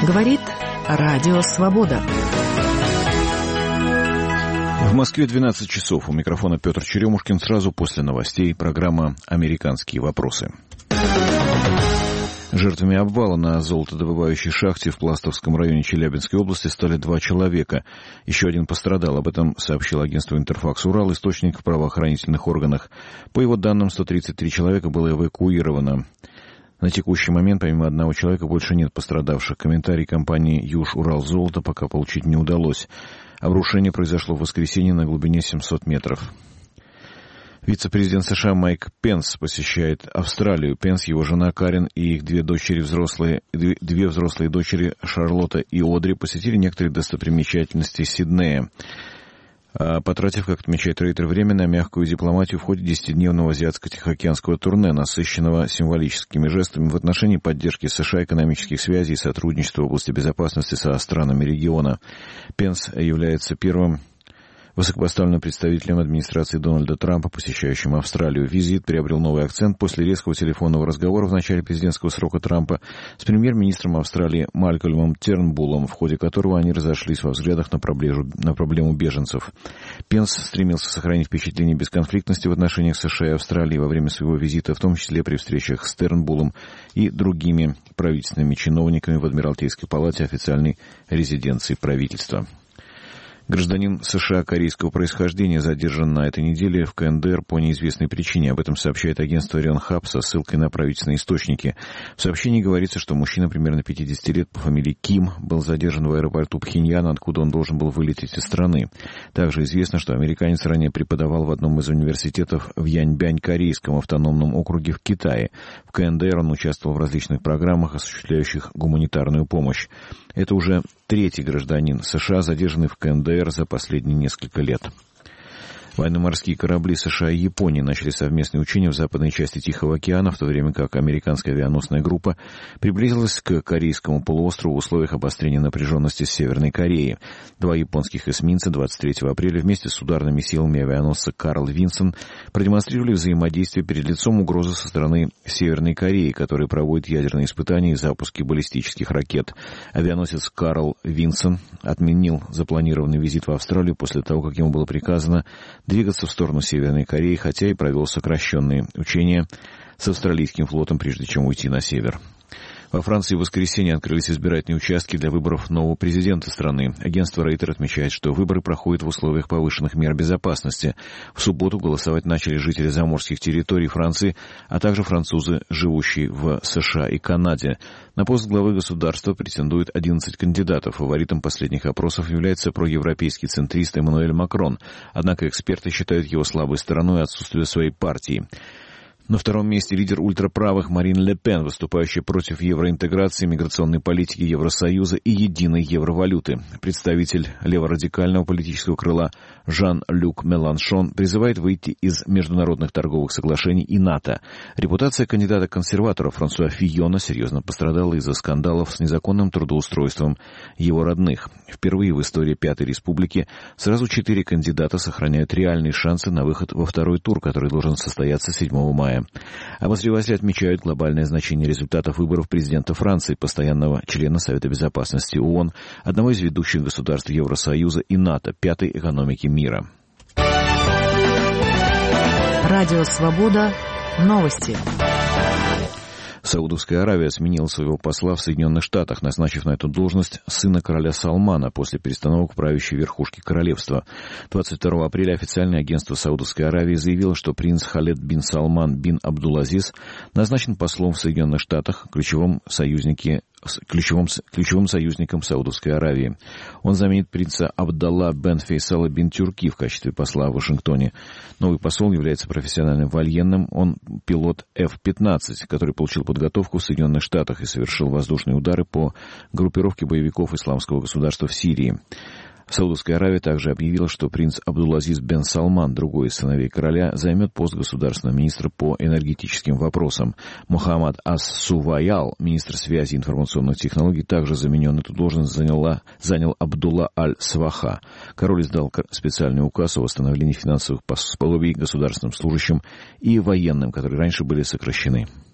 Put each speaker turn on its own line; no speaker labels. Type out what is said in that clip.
Говорит Радио Свобода.
В Москве 12 часов. У микрофона Петр Черемушкин. Сразу после новостей программа «Американские вопросы». Жертвами обвала на золотодобывающей шахте в Пластовском районе Челябинской области стали 2 человека. Еще один пострадал. Об этом сообщил агентство «Интерфакс Урал», источник в правоохранительных органах. По его данным, 133 человека было эвакуировано. На текущий момент, помимо одного человека, больше нет пострадавших. Комментарий компании «Юж-Урал-Золото» пока получить не удалось. Обрушение произошло в воскресенье на глубине 700 метров. Вице-президент США Майк Пенс посещает Австралию. Пенс, его жена Карен и их две взрослые дочери Шарлотта и Одри посетили некоторые достопримечательности Сиднея, потратив, как отмечает Рейтер, время на мягкую дипломатию в ходе 10-дневного азиатско-тихоокеанского турне, насыщенного символическими жестами в отношении поддержки США экономических связей и сотрудничества в области безопасности со странами региона. Пенс является первым высокопоставленным представителем администрации Дональда Трампа, посещающим Австралию. Визит приобрел новый акцент после резкого телефонного разговора в начале президентского срока Трампа с премьер-министром Австралии Малькольмом Тернбуллом, в ходе которого они разошлись во взглядах на проблему беженцев. Пенс стремился сохранить впечатление бесконфликтности в отношениях США и Австралии во время своего визита, в том числе при встречах с Тернбуллом и другими правительственными чиновниками в Адмиралтейской палате официальной резиденции правительства. Гражданин США корейского происхождения задержан на этой неделе в КНДР по неизвестной причине. Об этом сообщает агентство Рёнхап со ссылкой на правительственные источники. В сообщении говорится, что мужчина примерно 50 лет по фамилии Ким был задержан в аэропорту Пхеньяна, откуда он должен был вылететь из страны. Также известно, что американец ранее преподавал в одном из университетов в Яньбянь, корейском автономном округе в Китае. В КНДР он участвовал в различных программах, осуществляющих гуманитарную помощь. Это уже 3-й гражданин США, задержанный в КНДР за последние несколько лет. Военно-морские корабли США и Японии начали совместные учения в западной части Тихого океана, в то время как американская авианосная группа приблизилась к Корейскому полуострову в условиях обострения напряженности с Северной Кореей. 2 японских эсминца 23 апреля вместе с ударными силами авианосца «Карл Винсон» продемонстрировали взаимодействие перед лицом угрозы со стороны Северной Кореи, которая проводит ядерные испытания и запуски баллистических ракет. Авианосец «Карл Винсон» отменил запланированный визит в Австралию после того, как ему было приказано двигаться в сторону Северной Кореи, хотя и провел сокращенные учения с австралийским флотом, прежде чем уйти на север. Во Франции в воскресенье открылись избирательные участки для выборов нового президента страны. Агентство Рейтер отмечает, что выборы проходят в условиях повышенных мер безопасности. В субботу голосовать начали жители заморских территорий Франции, а также французы, живущие в США и Канаде. На пост главы государства претендует 11 кандидатов. Фаворитом последних опросов является проевропейский центрист Эммануэль Макрон. Однако эксперты считают его слабой стороной отсутствие своей партии. На втором месте лидер ультраправых Марин Ле Пен, выступающая против евроинтеграции, миграционной политики Евросоюза и единой евровалюты. Представитель леворадикального политического крыла Жан-Люк Меланшон призывает выйти из международных торговых соглашений и НАТО. Репутация кандидата-консерватора Франсуа Фийона серьезно пострадала из-за скандалов с незаконным трудоустройством его родных. Впервые в истории Пятой Республики сразу 4 кандидата сохраняют реальные шансы на выход во второй тур, который должен состояться 7 мая. Обозреватели отмечают глобальное значение результатов выборов президента Франции, постоянного члена Совета Безопасности ООН, одного из ведущих государств Евросоюза и НАТО, 5-й экономики мира.
Радио Свобода. Новости.
Саудовская Аравия сменила своего посла в Соединенных Штатах, назначив на эту должность сына короля Салмана после перестановок правящей верхушки королевства. 22 апреля официальное агентство Саудовской Аравии заявило, что принц Халед бин Салман бин Абдул-Азиз назначен послом в Соединенных Штатах, ключевым союзником Саудовской Аравии. Он заменит принца Абдалла бен Фейсала бин Тюрки в качестве посла в Вашингтоне. Новый посол является профессиональным военным. Он пилот F-15, который получил подготовку в Соединенных Штатах и совершил воздушные удары по группировке боевиков Исламского государства в Сирии. Саудовская Аравия также объявила, что принц Абдул-Азиз бен Салман, другой из сыновей короля, займет пост государственного министра по энергетическим вопросам. Мухаммад Ас-Суваял, министр связи и информационных технологий, также заменен эту должность занял Абдулла Аль-Сваха. Король издал специальный указ о восстановлении финансовых пособий государственным служащим и военным, которые раньше были сокращены.